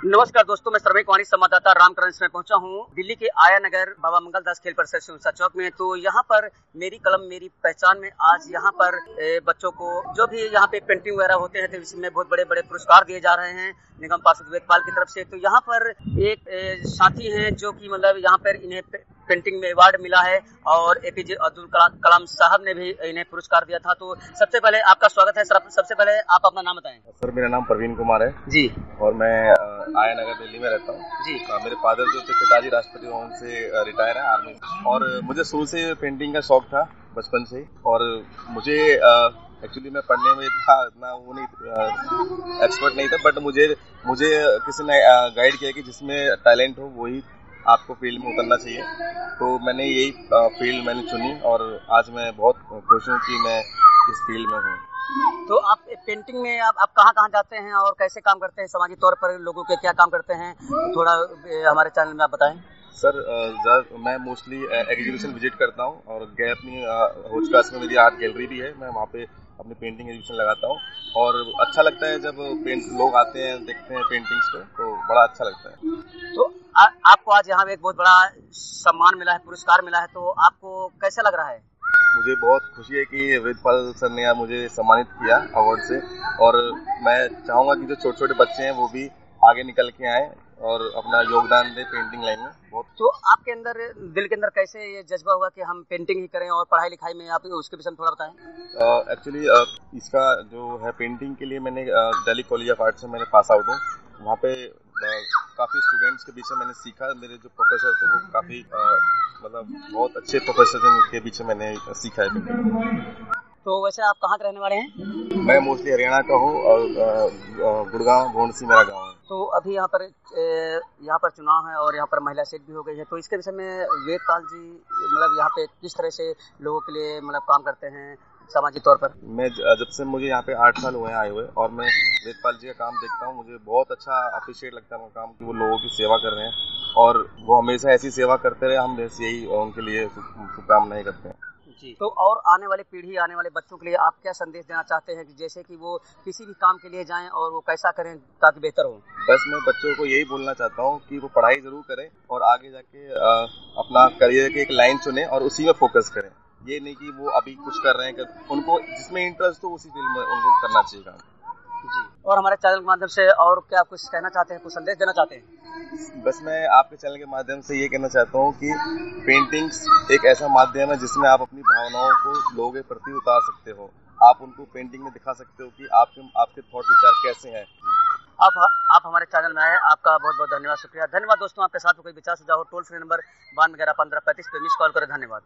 नमस्कार दोस्तों, मैं सर्वेक वाणी संवाददाता रामकरण में पहुंचा हूं दिल्ली के आया नगर बाबा मंगल दास खेल परिसर से ऊंचा चौक में। तो यहां पर मेरी कलम मेरी पहचान में आज यहां पर बच्चों को जो भी यहां पे पेंटिंग वगैरह होते हैं तो इसमें बहुत बड़े बड़े पुरस्कार दिए जा रहे हैं निगम पार्षद वेदपाल की तरफ से। तो यहाँ पर एक साथी हैं जो कि मतलब यहाँ पर इन्हें पेंटिंग में अवार्ड मिला है और एपीजे अब्दुल कलाम साहब ने भी इन्हें पुरस्कार दिया था। तो सबसे पहले आपका स्वागत है सर। सबसे पहले आप अपना नाम बताएं। सर, मेरा नाम प्रवीण कुमार है जी, और मैं आया नगर दिल्ली में रहता हूँ जी। मेरे फादर जो थे पिताजी राष्ट्रपति भवन से रिटायर है आर्मी, और मुझे शुरू से पेंटिंग का शौक था बचपन से। और मुझे एक्चुअली मैं पढ़ने में इतना वो नहीं एक्सपर्ट नहीं था, बट मुझे किसी ने गाइड किया कि जिसमें टैलेंट हो वही आपको फील्ड में उतरना चाहिए। तो मैंने यही फील्ड मैंने चुनी और आज मैं बहुत खुश हूँ कि मैं इस फील्ड में हूँ। तो आप पेंटिंग में आप कहाँ जाते हैं और कैसे काम करते हैं, सामाजिक तौर पर लोगों के क्या काम करते हैं, थोड़ा हमारे चैनल में आप बताएं। सर, मैं मोस्टली एग्जीबिशन विजिट करता हूँ और गए अपनी होचकास में मेरी आर्ट गैलरी भी है, मैं वहाँ पे अपनी पेंटिंग एग्जीबिशन लगाता हूँ। और अच्छा लगता है जब लोग आते हैं देखते हैं पेंटिंग्स को, तो बड़ा अच्छा लगता है। तो आपको आज यहाँ एक बहुत बड़ा सम्मान मिला है, पुरस्कार मिला है, तो आपको कैसा लग रहा है? मुझे बहुत खुशी है कि वेदपाल सर ने मुझे सम्मानित किया अवार्ड से, और मैं चाहूँगा कि जो छोटे छोटे बच्चे हैं वो भी आगे निकल के आए और अपना योगदान दे पेंटिंग लाइन में। बहुत तो आपके अंदर दिल के अंदर कैसे ये जज्बा हुआ कि हम पेंटिंग ही करें और पढ़ाई लिखाई में आप उसके विषय में थोड़ा बताएं। एक्चुअली इसका जो है पेंटिंग के लिए मैंने दिल्ली कॉलेज ऑफ आर्ट से मैंने पास आउट हूँ। वहाँ पे काफ़ी स्टूडेंट्स के बीच में मैंने सीखा। मेरे जो प्रोफेसर थे वो काफ़ी मतलब बहुत अच्छे प्रोफेसर थे, उनके बीच में मैंने सीखा है पेंटिंग। तो वैसे आप कहाँ के रहने वाले हैं? मैं मोस्टली हरियाणा का हूँ और गुड़गांव गोंडसी मेरा गाँव है। तो अभी यहाँ पर चुनाव है और यहाँ पर महिला सीट भी हो गई है, तो इसके विषय में वेदपाल जी मतलब यहाँ पे किस तरह से लोगों के लिए मतलब काम करते हैं सामाजिक तौर पर? मैं जब से मुझे यहाँ पे 8 साल हुए हैं आए हुए, और मैं वेदपाल जी का काम देखता हूँ, मुझे बहुत अच्छा अप्रिशिएट लगता है उनका काम कि वो लोगों की सेवा कर रहे हैं और वो हमेशा ऐसी सेवा करते रहे। हम बस यही उनके लिए शुभकामनाएं करते हैं जी। तो और आने वाली पीढ़ी, आने वाले बच्चों के लिए आप क्या संदेश देना चाहते हैं कि जैसे कि वो किसी भी काम के लिए जाएं और वो कैसा करें ताकि बेहतर हो? बस मैं बच्चों को यही बोलना चाहता हूँ कि वो पढ़ाई जरूर करें और आगे जाके अपना करियर की एक लाइन चुने और उसी में फोकस करें। ये नहीं कि वो अभी कुछ कर रहे हैं, उनको जिसमें इंटरेस्ट हो उसी फील्ड में उनको करना चाहिए काम जी। और हमारे चैनल के माध्यम से और क्या कुछ कहना चाहते हैं, कुछ संदेश देना चाहते हैं? बस मैं आपके चैनल के माध्यम से ये कहना चाहता हूँ कि पेंटिंग्स एक ऐसा माध्यम है जिसमें आप अपनी भावनाओं को लोगों के प्रति उतार सकते हो। आप उनको पेंटिंग में दिखा सकते हो कि आपके थॉट विचार कैसे हैं। आप हमारे चैनल में आए, आपका बहुत बहुत धन्यवाद, शुक्रिया। धन्यवाद दोस्तों। आपके साथ कोई विचार सुझाव हो टोल फ्री नंबर 92111535 पे मिस कॉल करें। धन्यवाद।